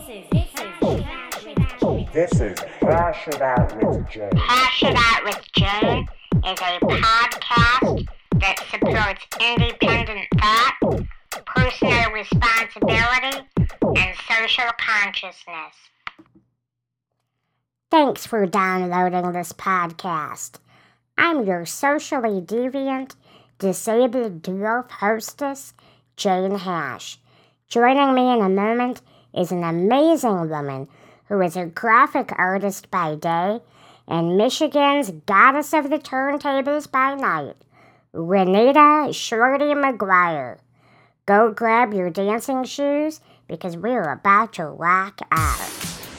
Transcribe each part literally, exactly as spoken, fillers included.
This is Hash It Out with Jane. Hash It Out with Jane is a podcast that supports independent thought, personal responsibility, and social consciousness. Thanks for downloading this podcast. I'm your socially deviant, disabled dwarf hostess, Jane Hash. Joining me in a moment is an amazing woman who is a graphic artist by day and Michigan's goddess of the turntables by night, Renita Shorty McGuire. Go grab your dancing shoes because we're about to rock out.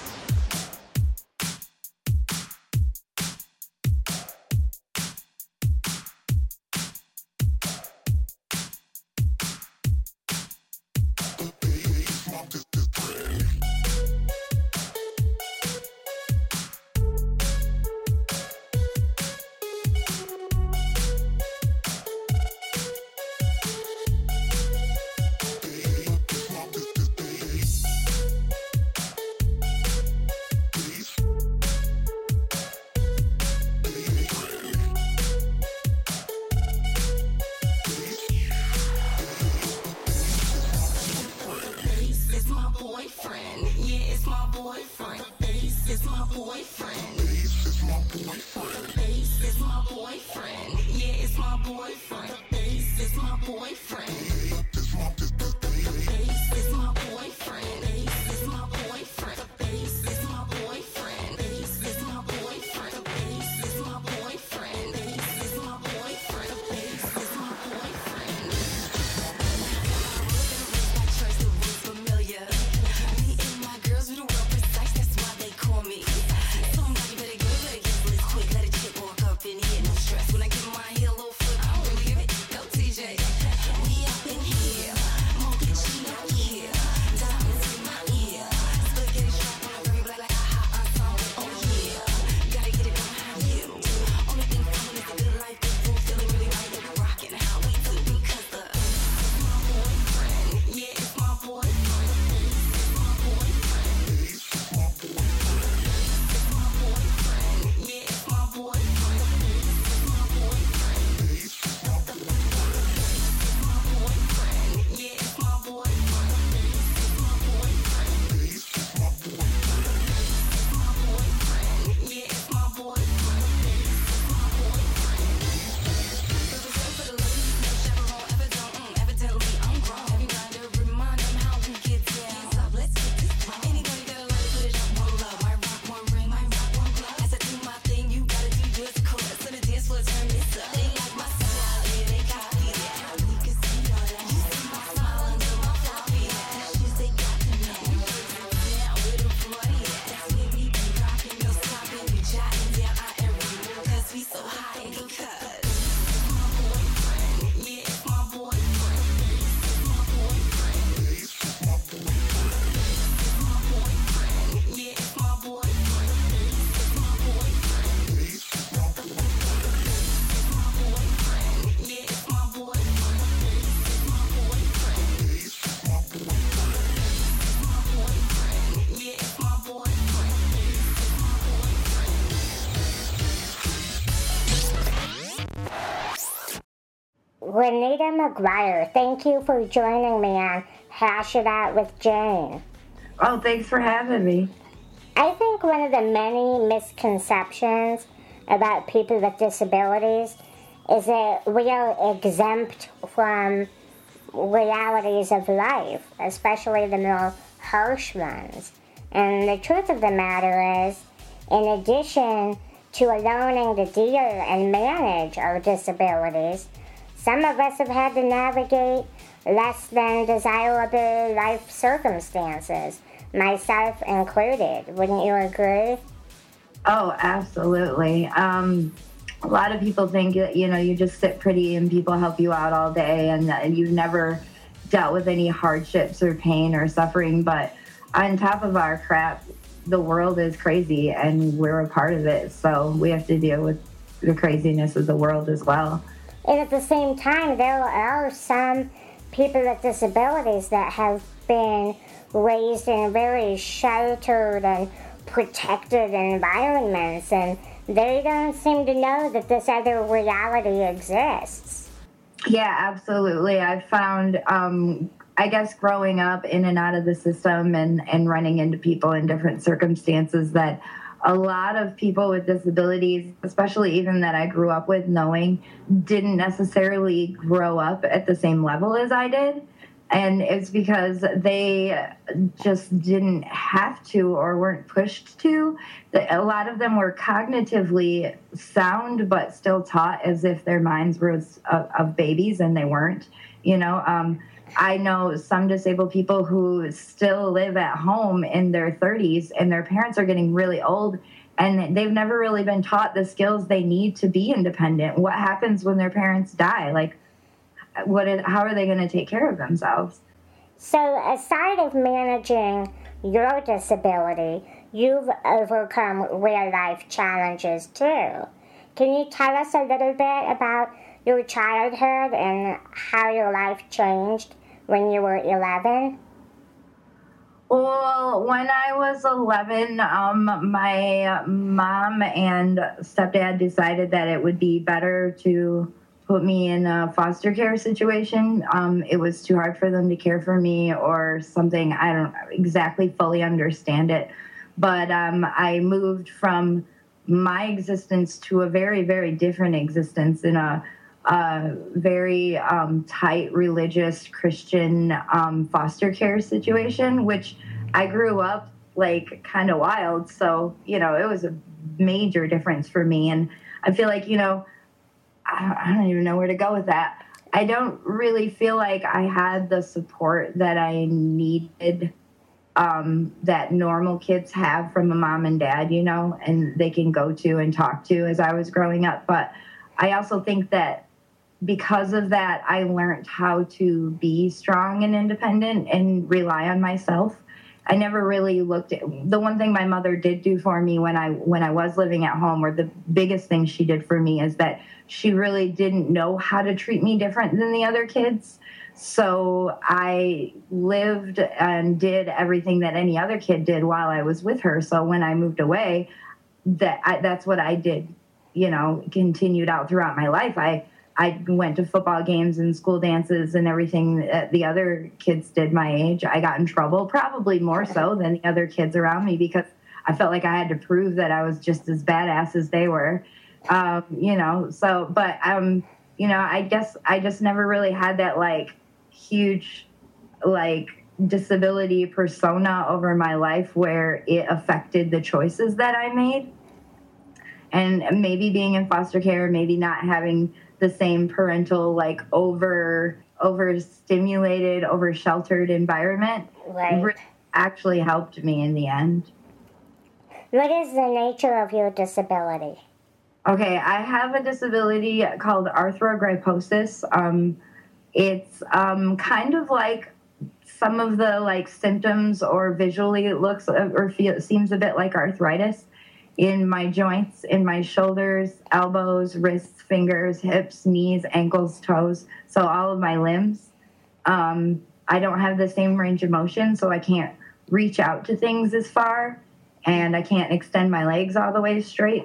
Renita McGuire, thank you for joining me on Hash It Out with Jane. Oh, thanks for having me. I think one of the many misconceptions about people with disabilities is that we are exempt from realities of life, especially the more harsh ones. And the truth of the matter is, in addition to learning to deal and manage our disabilities, some of us have had to navigate less than desirable life circumstances, myself included. Wouldn't you agree? Oh, absolutely. Um, a lot of people think that, you know, you just sit pretty and people help you out all day and, and you've never dealt with any hardships or pain or suffering. But on top of our crap, the world is crazy and we're a part of it. So we have to deal with the craziness of the world as well. And at the same time, there are some people with disabilities that have been raised in very sheltered and protected environments, and they don't seem to know that this other reality exists. Yeah, absolutely. I've found, um, I guess, growing up in and out of the system and, and running into people in different circumstances, that a lot of people with disabilities, especially even that I grew up with knowing, didn't necessarily grow up at the same level as I did. And it's because they just didn't have to or weren't pushed to. A lot of them were cognitively sound, but still taught as if their minds were of, of babies, and they weren't. You know, um, I know some disabled people who still live at home in their thirties, and their parents are getting really old, and they've never really been taught the skills they need to be independent. What happens when their parents die? Like, What is, how are they going to take care of themselves? So aside of managing your disability, you've overcome real-life challenges too. Can you tell us a little bit about your childhood and how your life changed when you were eleven? Well, when I was eleven, um, my mom and stepdad decided that it would be better to put me in a foster care situation. Um, it was too hard for them to care for me or something. I don't exactly fully understand it. But um, I moved from my existence to a very, very different existence in a, a very um, tight religious Christian um, foster care situation, which I grew up like kind of wild. So, you know, it was a major difference for me. And I feel like, you know, I don't even know where to go with that. I don't really feel like I had the support that I needed, um, that normal kids have from a mom and dad, you know, and they can go to and talk to as I was growing up. But I also think that because of that, I learned how to be strong and independent and rely on myself. I never really looked at the one thing my mother did do for me when I when I was living at home, or the biggest thing she did for me, is that she really didn't know how to treat me different than the other kids. So I lived and did everything that any other kid did while I was with her. So when I moved away, that I, that's what I did, you know, continued out throughout my life. I I went to football games and school dances and everything that the other kids did my age. I got in trouble, probably more so than the other kids around me, because I felt like I had to prove that I was just as badass as they were. Um, you know, so, but, um, you know, I guess I just never really had that, like, huge, like, disability persona over my life where it affected the choices that I made. And maybe being in foster care, maybe not having the same parental, like, over overstimulated, over sheltered environment, Right. actually helped me in the end. What is the nature of your disability? Okay, I have a disability called arthrogryposis. Um, it's um, kind of like some of the like symptoms, or visually it looks or feel, seems a bit like arthritis in my joints, in my shoulders, elbows, wrists, fingers, hips, knees, ankles, toes. So all of my limbs. Um, I don't have the same range of motion, so I can't reach out to things as far, and I can't extend my legs all the way straight.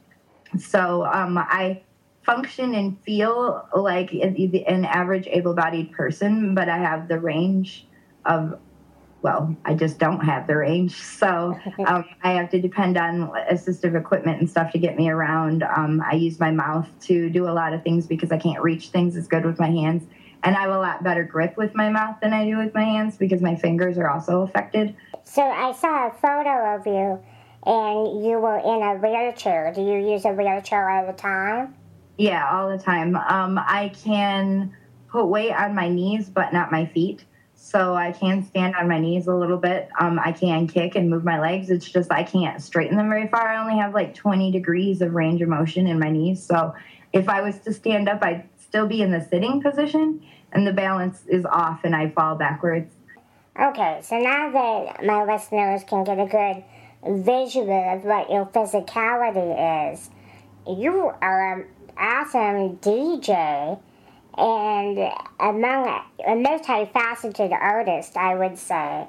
So um, I function and feel like an average able-bodied person, but I have the range of, well, I just don't have the range. So um, I have to depend on assistive equipment and stuff to get me around. Um, I use my mouth to do a lot of things because I can't reach things as good with my hands. And I have a lot better grip with my mouth than I do with my hands because my fingers are also affected. So I saw a photo of you, and you were in a wheelchair. Do you use a wheelchair all the time? Yeah, all the time. Um, I can put weight on my knees, but not my feet. So I can stand on my knees a little bit. Um, I can kick and move my legs. It's just I can't straighten them very far. I only have like twenty degrees of range of motion in my knees. So if I was to stand up, I'd still be in the sitting position, and the balance is off, and I fall backwards. Okay, so now that my listeners can get a good visual of what your physicality is, you are an awesome D J, and among a multifaceted artist, I would say.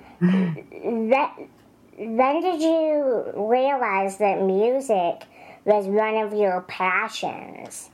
that, when did you realize that music was one of your passions?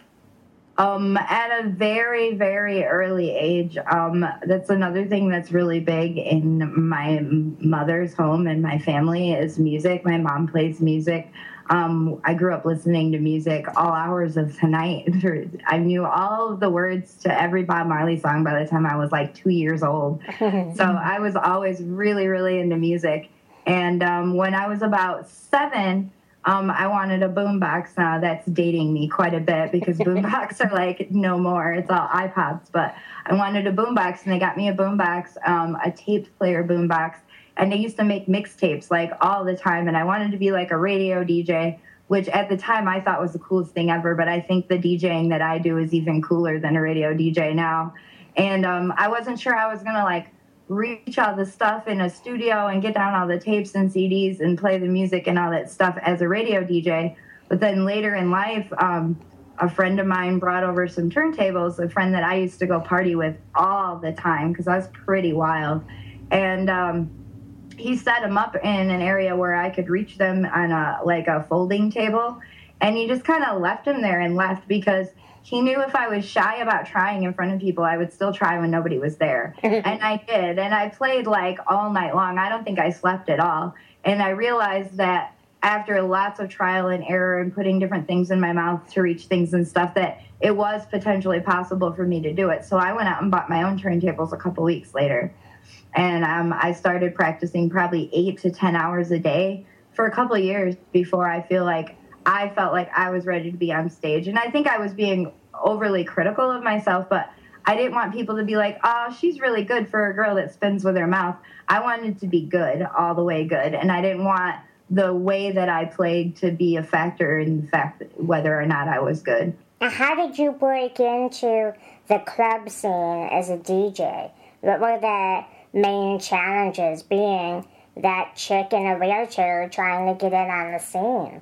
Um, at a very, very early age. Um, that's another thing that's really big in my mother's home and my family is music. My mom plays music. Um, I grew up listening to music all hours of the night. I knew all of the words to every Bob Marley song by the time I was like two years old. So I was always really, really into music. And um, when I was about seven, Um, I wanted a boombox. Now that's dating me quite a bit because boombox are like no more. It's all iPods. But I wanted a boombox, and they got me a boombox, um, a tape player boombox. And they used to make mixtapes like all the time. And I wanted to be like a radio D J, which at the time I thought was the coolest thing ever. But I think the DJing that I do is even cooler than a radio D J now. And um, I wasn't sure I was going to like reach all the stuff in a studio and get down all the tapes and C Ds and play the music and all that stuff as a radio D J. But then later in life, um, a friend of mine brought over some turntables, a friend that I used to go party with all the time because I was pretty wild. And um, he set them up in an area where I could reach them on a like a folding table. And he just kind of left them there and left because he knew if I was shy about trying in front of people, I would still try when nobody was there. And I did. And I played like all night long. I don't think I slept at all. And I realized that after lots of trial and error and putting different things in my mouth to reach things and stuff, that it was potentially possible for me to do it. So I went out and bought my own turntables a couple weeks later. And um, I started practicing probably eight to ten hours a day for a couple of years before I feel like I felt like I was ready to be on stage. And I think I was being overly critical of myself, but I didn't want people to be like, oh, she's really good for a girl that spins with her mouth. I wanted to be good, all the way good. And I didn't want the way that I played to be a factor in the fact that whether or not I was good. How did you break into the club scene as a D J? What were the main challenges being that chick in a wheelchair trying to get in on the scene?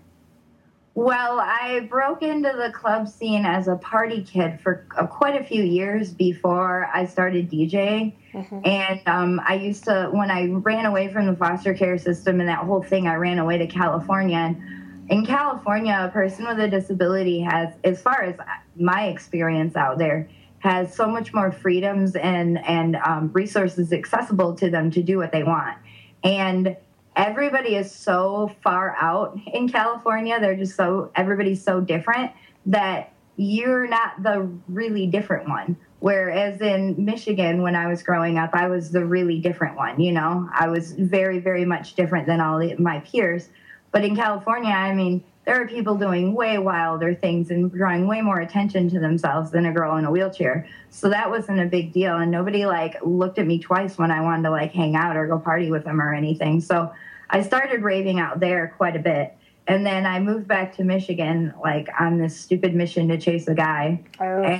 Well, I broke into the club scene as a party kid for uh, quite a few years before I started DJing. Mm-hmm. And um, I used to, when I ran away from the foster care system and that whole thing, I ran away to California. And in California, a person with a disability has, as far as my experience out there, has so much more freedoms and, and um, resources accessible to them to do what they want. And everybody is so far out in California. They're just so, everybody's so different that you're not the really different one. Whereas in Michigan, when I was growing up, I was the really different one, you know? I was very, very much different than all my peers. But in California, I mean, there are people doing way wilder things and drawing way more attention to themselves than a girl in a wheelchair. So that wasn't a big deal. And nobody like looked at me twice when I wanted to like hang out or go party with them or anything. So I started raving out there quite a bit. And then I moved back to Michigan, like on this stupid mission to chase a guy. Oh.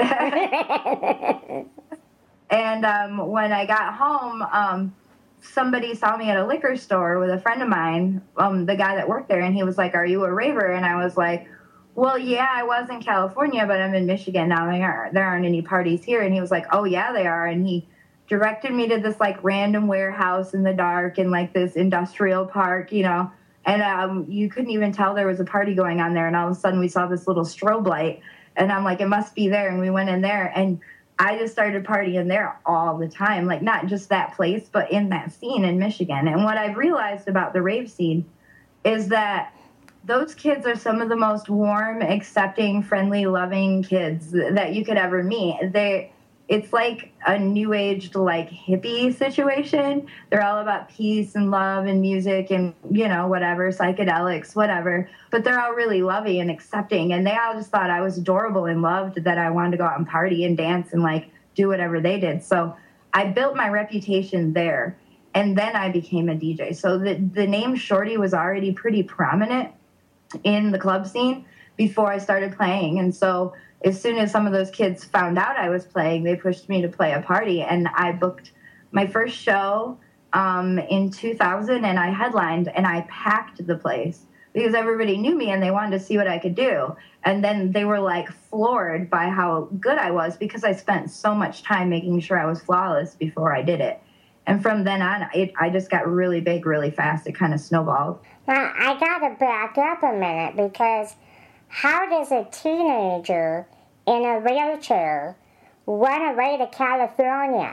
And, and um, when I got home, um, somebody saw me at a liquor store with a friend of mine, um, the guy that worked there, and he was like, "Are you a raver?" And I was like, "Well, yeah, I was in California, but I'm in Michigan now. There aren't, there aren't any parties here." And he was like, "Oh, yeah, they are." And he directed me to this, like, random warehouse in the dark in, like, this industrial park, you know. And um, you couldn't even tell there was a party going on there. And all of a sudden we saw this little strobe light. And I'm like, it must be there. And we went in there. And I just started partying there all the time, like not just that place, but in that scene in Michigan. And what I've realized about the rave scene is that those kids are some of the most warm, accepting, friendly, loving kids that you could ever meet. They, it's like a new age, like hippie situation. They're all about peace and love and music and, you know, whatever, psychedelics, whatever. But they're all really loving and accepting. And they all just thought I was adorable and loved that I wanted to go out and party and dance and like do whatever they did. So I built my reputation there. And then I became a D J. So the, the name Shorty was already pretty prominent in the club scene before I started playing. And so as soon as some of those kids found out I was playing, they pushed me to play a party. And I booked my first show um, in two thousand, and I headlined, and I packed the place. because everybody knew me and they wanted to see what I could do. And then they were like floored by how good I was because I spent so much time making sure I was flawless before I did it. And from then on, it, I just got really big really fast. It kind of snowballed. Now, I gotta back up a minute, because how does a teenager in a wheelchair run away to California?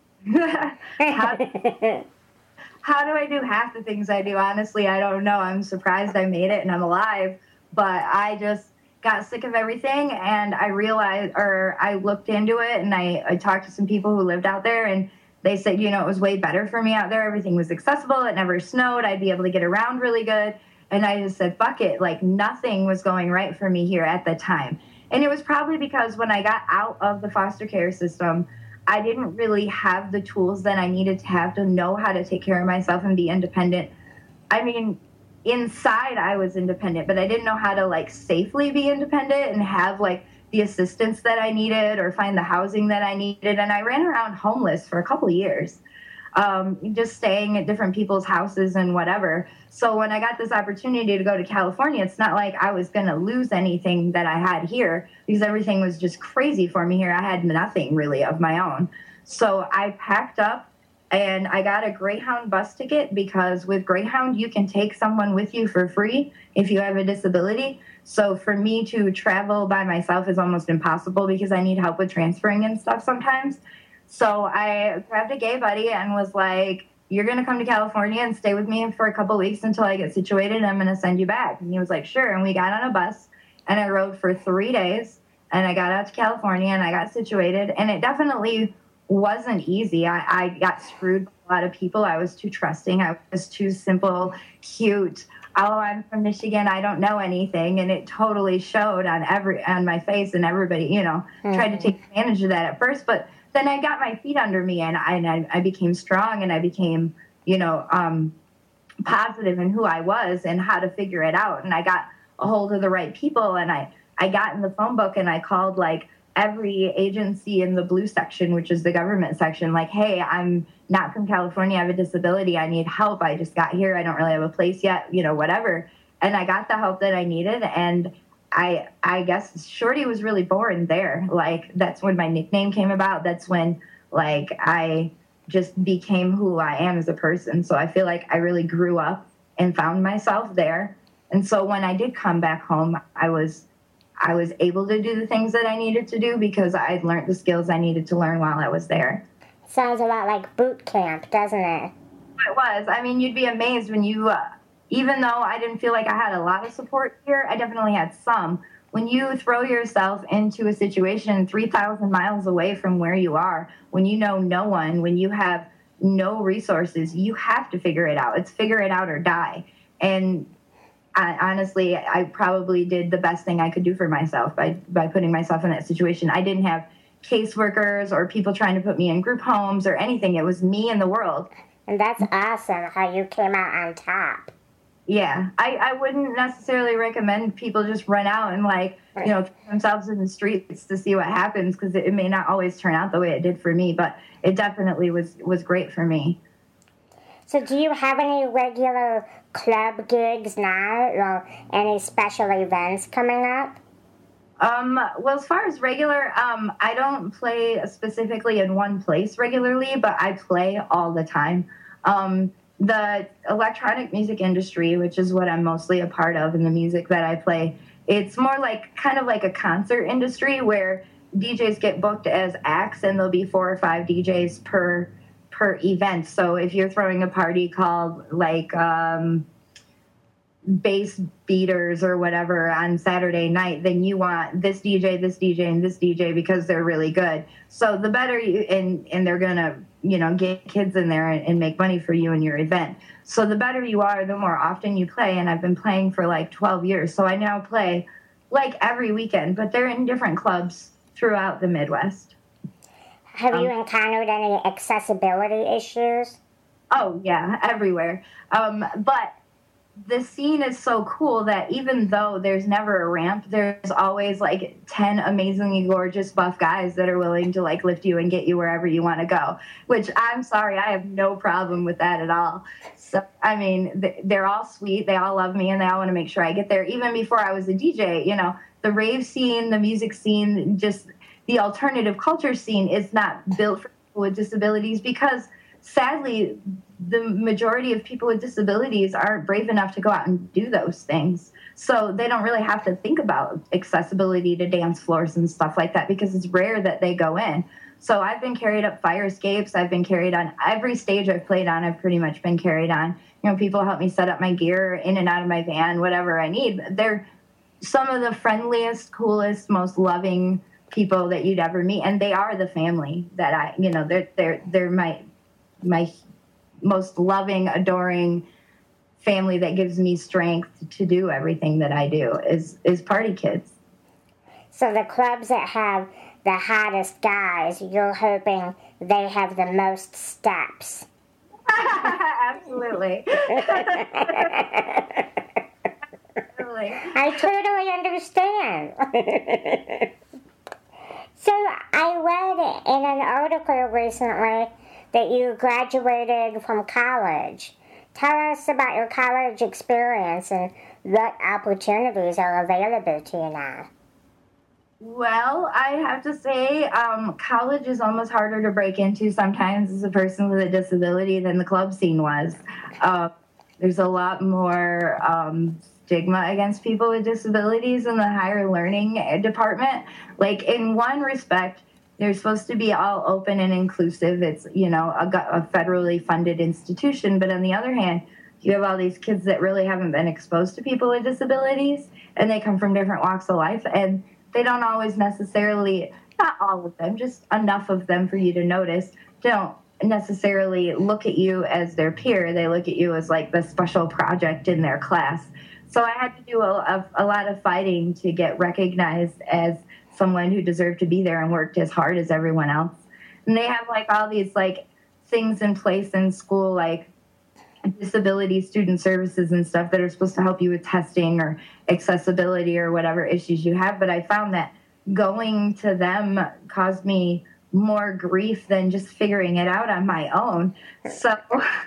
how, how do I do half the things I do? Honestly, I don't know. I'm surprised I made it and I'm alive. But I just got sick of everything, and I realized, or I looked into it, and I, I talked to some people who lived out there, and they said, you know, it was way better for me out there. Everything was accessible. It never snowed. I'd be able to get around really good. And I just said, fuck it. Like, nothing was going right for me here at the time. And it was probably because when I got out of the foster care system, I didn't really have the tools that I needed to have to know how to take care of myself and be independent. I mean, inside I was independent, but I didn't know how to, like, safely be independent and have, like, the assistance that I needed or find the housing that I needed. And I ran around homeless for a couple of years, um, just staying at different people's houses and whatever. So when I got this opportunity to go to California, it's not like I was going to lose anything that I had here, because everything was just crazy for me here. I had nothing really of my own. So I packed up and I got a Greyhound bus ticket, because with Greyhound, you can take someone with you for free if you have a disability. So for me to travel by myself is almost impossible because I need help with transferring and stuff sometimes. So I grabbed a gay buddy and was like, you're going to come to California and stay with me for a couple weeks until I get situated, and I'm going to send you back. And he was like, sure. And we got on a bus and I rode for three days and I got out to California and I got situated. And it definitely wasn't easy. I, I got screwed by a lot of people. I was too trusting. I was too simple, cute. Oh, I'm from Michigan. I don't know anything. And it totally showed on every on my face, and everybody, you know, mm-hmm. tried to take advantage of that at first. But then I got my feet under me, and I, and I, I became strong, and I became, you know, um, positive in who I was and how to figure it out. And I got a hold of the right people, and I, I got in the phone book and I called like every agency in the blue section, which is the government section, like, hey, I'm not from California. I have a disability. I need help. I just got here. I don't really have a place yet, you know, whatever. And I got the help that I needed. And I, I guess Shorty was really born there. Like, that's when my nickname came about. That's when, like, I just became who I am as a person. So I feel like I really grew up and found myself there. And so when I did come back home, I was I was able to do the things that I needed to do because I'd learned the skills I needed to learn while I was there. Sounds a lot like boot camp, doesn't it? It was. I mean, you'd be amazed when you, uh, even though I didn't feel like I had a lot of support here, I definitely had some. When you throw yourself into a situation three thousand miles away from where you are, when you know no one, when you have no resources, you have to figure it out. It's figure it out or die. And I, honestly, I probably did the best thing I could do for myself by, by putting myself in that situation. I didn't have caseworkers or people trying to put me in group homes or anything. It was me and the world. And that's awesome how you came out on top. Yeah, I, I wouldn't necessarily recommend people just run out and, like, you know, throw themselves in the streets to see what happens, because it, it may not always turn out the way it did for me, but it definitely was, was great for me. So do you have any regular club gigs now, or any special events coming up? Um, well, as far as regular, um, I don't play specifically in one place regularly, but I play all the time. Um, the electronic music industry, which is what I'm mostly a part of, and the music that I play, it's more like kind of like a concert industry where D Js get booked as acts, and there'll be four or five D Js per per event. So if you're throwing a party called like um, Bass Beaters or whatever on Saturday night, then you want this D J, this D J, and this D J because they're really good. So the better you, and, and they're going to, you know, get kids in there and, and make money for you and your event. So the better you are, the more often you play. And I've been playing for like twelve years. So I now play like every weekend, but they're in different clubs throughout the Midwest. Have um, you encountered any accessibility issues? Oh, yeah, everywhere. Um, but the scene is so cool that even though there's never a ramp, there's always like ten amazingly gorgeous buff guys that are willing to like lift you and get you wherever you want to go, which I'm sorry, I have no problem with that at all. So, I mean, they're all sweet. They all love me and they all want to make sure I get there. Even before I was a D J, you know, the rave scene, the music scene, just the alternative culture scene is not built for people with disabilities because sadly, the majority of people with disabilities aren't brave enough to go out and do those things. So they don't really have to think about accessibility to dance floors and stuff like that because it's rare that they go in. So I've been carried up fire escapes. I've been carried on every stage I've played on. I've pretty much been carried on. You know, people help me set up my gear in and out of my van, whatever I need. They're some of the friendliest, coolest, most loving people that you'd ever meet. And they are the family that I, you know, they're, they're, they're my, my most loving, adoring family that gives me strength to do everything that I do is, is Party Kids. So the clubs that have the hottest guys, you're hoping they have the most steps. Absolutely. Absolutely. I totally understand. So I read in an article recently that you graduated from college. Tell us about your college experience and what opportunities are available to you now. Well, I have to say, um, college is almost harder to break into sometimes as a person with a disability than the club scene was. Uh, there's a lot more um, stigma against people with disabilities in the higher learning department. Like, in one respect, they're supposed to be all open and inclusive. It's, you know, a, a federally funded institution. But on the other hand, you have all these kids that really haven't been exposed to people with disabilities, and they come from different walks of life, and they don't always necessarily, not all of them, just enough of them for you to notice, don't necessarily look at you as their peer. They look at you as like the special project in their class. So I had to do a, a, a lot of fighting to get recognized as someone who deserved to be there and worked as hard as everyone else. And they have like all these like things in place in school, like disability student services and stuff that are supposed to help you with testing or accessibility or whatever issues you have. But I found that going to them caused me more grief than just figuring it out on my own. So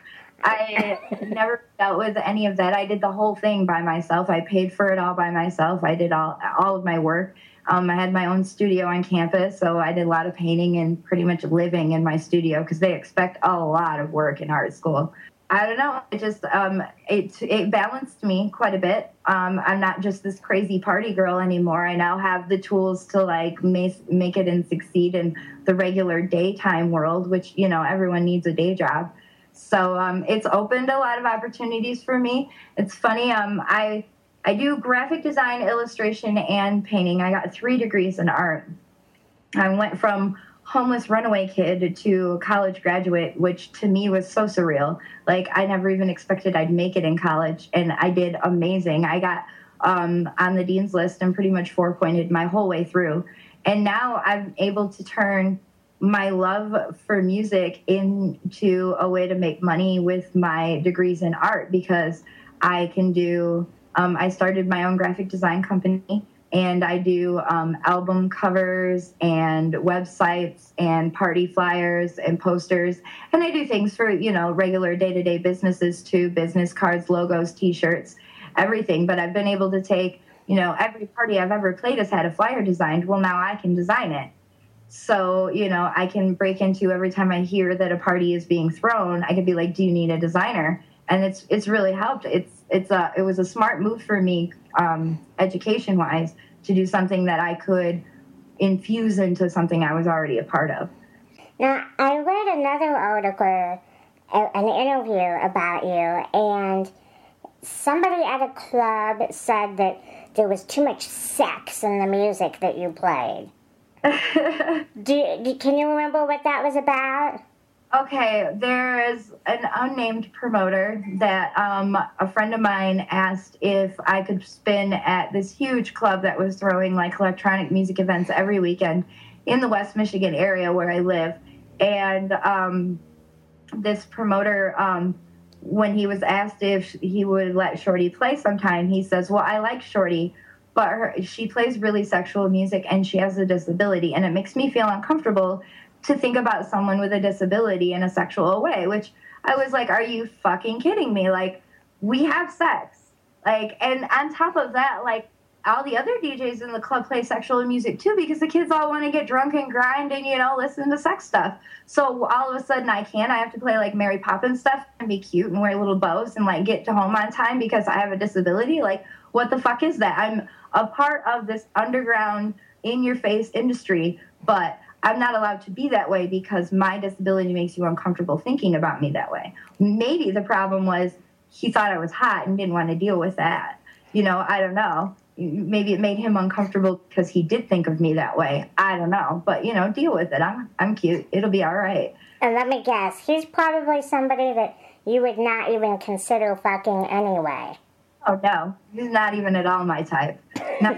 I never dealt with any of that. I did the whole thing by myself. I paid for it all by myself. I did all, all of my work. Um, I had my own studio on campus, so I did a lot of painting and pretty much living in my studio because they expect a lot of work in art school. I don't know. It just um, it it balanced me quite a bit. Um, I'm not just this crazy party girl anymore. I now have the tools to like make make it and succeed in the regular daytime world, which, you know, everyone needs a day job. So um, it's opened a lot of opportunities for me. It's funny. Um, I I do graphic design, illustration, and painting. I got three degrees in art. I went from homeless runaway kid to college graduate, which to me was so surreal. Like, I never even expected I'd make it in college, and I did amazing. I got um, on the dean's list and pretty much four-pointed my whole way through. And now I'm able to turn my love for music into a way to make money with my degrees in art because I can do, um, I started my own graphic design company. And I do um, album covers and websites and party flyers and posters. And I do things for, you know, regular day-to-day businesses too, business cards, logos, T-shirts, everything. But I've been able to take, you know, every party I've ever played has had a flyer designed. Well, now I can design it. So, you know, I can break into every time I hear that a party is being thrown, I can be like, do you need a designer? And it's it's really helped. It's it's a it was a smart move for me, um, education wise, to do something that I could infuse into something I was already a part of. Now, I read another article, an interview about you, and somebody at a club said that there was too much sex in the music that you played. do, do can you remember what that was about? Okay, there is an unnamed promoter that um, a friend of mine asked if I could spin at this huge club that was throwing like electronic music events every weekend in the West Michigan area where I live. And um, this promoter um, when he was asked if he would let Shorty play sometime, he says, well, I like Shorty, but her, she plays really sexual music and she has a disability. And it makes me feel uncomfortable to think about someone with a disability in a sexual way, which I was like, are you fucking kidding me? Like, we have sex. Like, and on top of that, like, all the other D Js in the club play sexual music too, because the kids all want to get drunk and grind and, you know, listen to sex stuff. So all of a sudden I can't. I have to play like Mary Poppins stuff and be cute and wear little bows and like get to home on time because I have a disability. Like, what the fuck is that? I'm a part of this underground, in-your-face industry, but I'm not allowed to be that way because my disability makes you uncomfortable thinking about me that way. Maybe the problem was he thought I was hot and didn't want to deal with that. You know, I don't know. Maybe it made him uncomfortable because he did think of me that way. I don't know. But, you know, deal with it. I'm I'm cute. It'll be all right. And let me guess, he's probably somebody that you would not even consider fucking anyway. Oh, no. He's not even at all my type. No.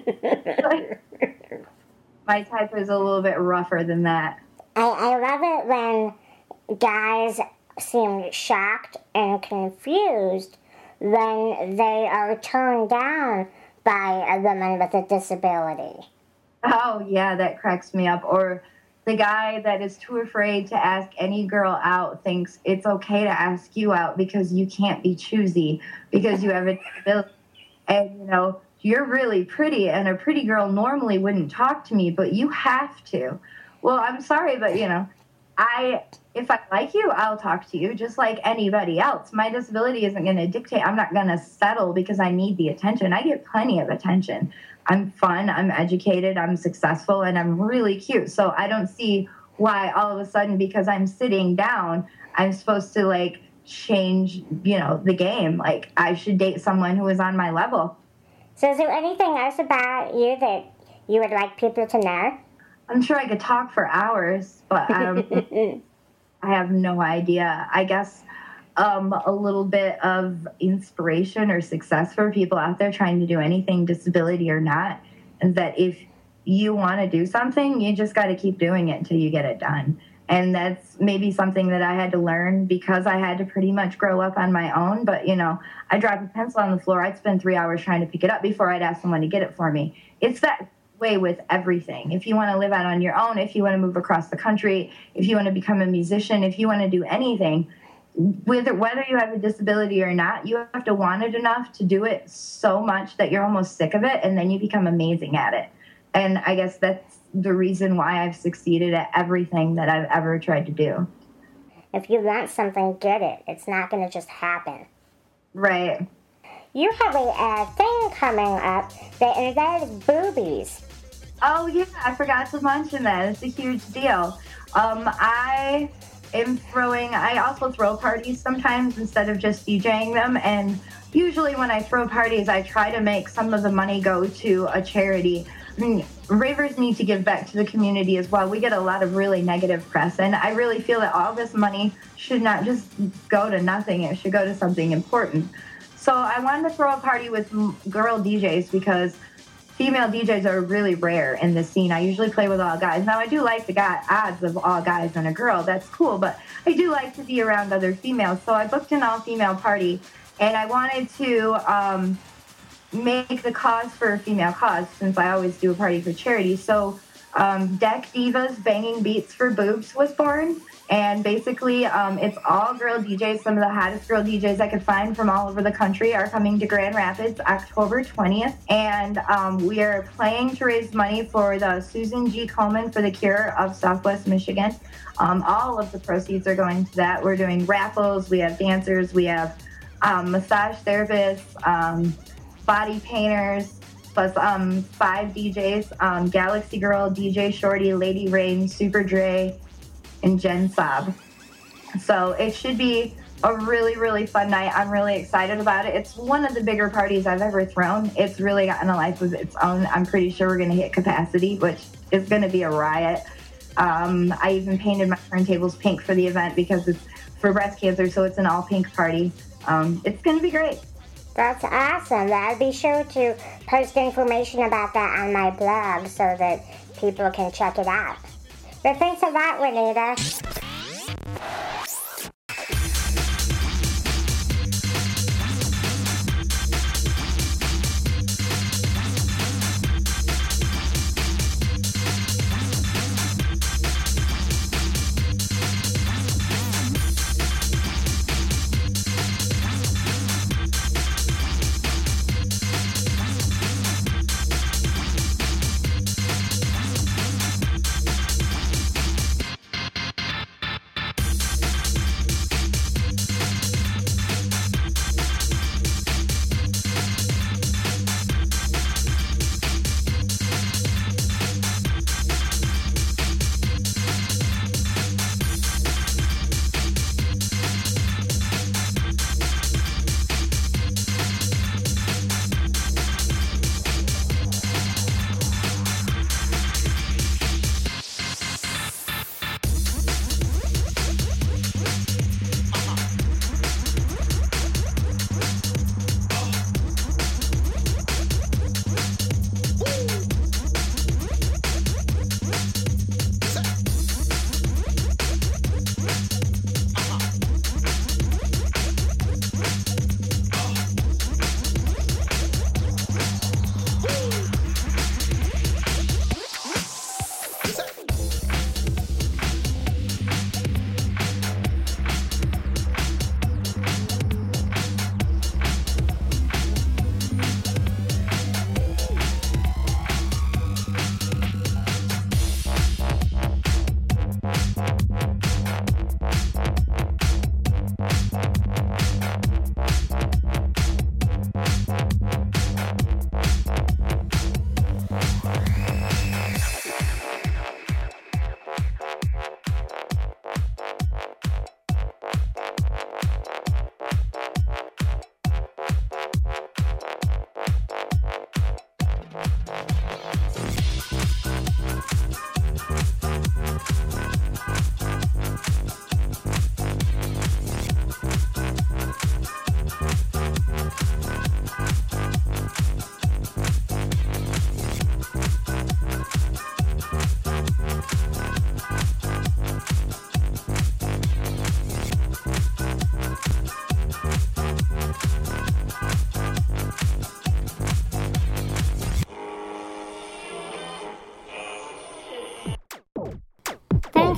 My type is a little bit rougher than that. I, I love it when guys seem shocked and confused when they are turned down by a woman with a disability. Oh, yeah, that cracks me up. Or the guy that is too afraid to ask any girl out thinks it's okay to ask you out because you can't be choosy, because you have a disability. And, you know, you're really pretty, and a pretty girl normally wouldn't talk to me, but you have to. Well, I'm sorry, but, you know, I... if I like you, I'll talk to you just like anybody else. My disability isn't going to dictate. I'm not going to settle because I need the attention. I get plenty of attention. I'm fun, I'm educated, I'm successful, and I'm really cute. So I don't see why all of a sudden, because I'm sitting down, I'm supposed to, like, change, you know, the game. Like, I should date someone who is on my level. So is there anything else about you that you would like people to know? I'm sure I could talk for hours, but um, I have no idea. I guess um, a little bit of inspiration or success for people out there trying to do anything, disability or not, and that if you want to do something, you just got to keep doing it until you get it done. And that's maybe something that I had to learn because I had to pretty much grow up on my own. But, you know, I drop a pencil on the floor, I'd spend three hours trying to pick it up before I'd ask someone to get it for me. It's that way with everything. If you want to live out on your own, if you want to move across the country, if you want to become a musician, if you want to do anything, whether whether you have a disability or not, you have to want it enough to do it so much that you're almost sick of it, and then you become amazing at it. And I guess that's the reason why I've succeeded at everything that I've ever tried to do. If you want something, get it. It's not going to just happen. Right. You have a uh, thing coming up that involves boobies. Oh, yeah, I forgot to mention that. It's a huge deal. Um, I am throwing, I also throw parties sometimes instead of just DJing them. And usually when I throw parties, I try to make some of the money go to a charity. I mean, ravers need to give back to the community as well. We get a lot of really negative press, and I really feel that all this money should not just go to nothing. It should go to something important. So I wanted to throw a party with girl D Js because female D Js are really rare in the scene. I usually play with all guys. Now, I do like the guy, odds of all guys and a girl. That's cool, but I do like to be around other females. So I booked an all-female party, and I wanted to um, make the cause for a female cause since I always do a party for charity. So um, Deck Divas Banging Beats for Boobs was born. And basically, um, it's all girl D Js. Some of the hottest girl D Js I could find from all over the country are coming to Grand Rapids October twentieth. And um, we are playing to raise money for the Susan G. Komen for the Cure of Southwest Michigan. Um, all of the proceeds are going to that. We're doing raffles. We have dancers. We have um, massage therapists, um, body painters, plus um, five D Js, um, Galaxy Girl, D J Shorty, Lady Rain, Super Dre, and Jen Saab. So it should be a really, really fun night. I'm really excited about it. It's one of the bigger parties I've ever thrown. It's really gotten a life of its own. I'm pretty sure we're going to hit capacity, which is going to be a riot. Um, I even painted my turntables pink for the event because it's for breast cancer, so it's an all-pink party. Um, it's going to be great. That's awesome. I'll be sure to post information about that on my blog so that people can check it out. But thanks a lot, Juanita.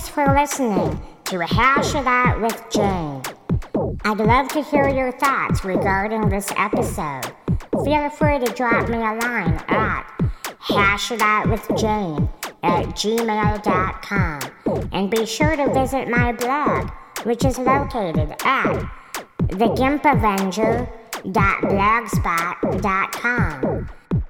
Thanks for listening to Hash It Out with Jane. I'd love to hear your thoughts regarding this episode. Feel free to drop me a line at hashitoutwithjane at gmail dot com. And be sure to visit my blog, which is located at the gimp avenger dot blogspot dot com.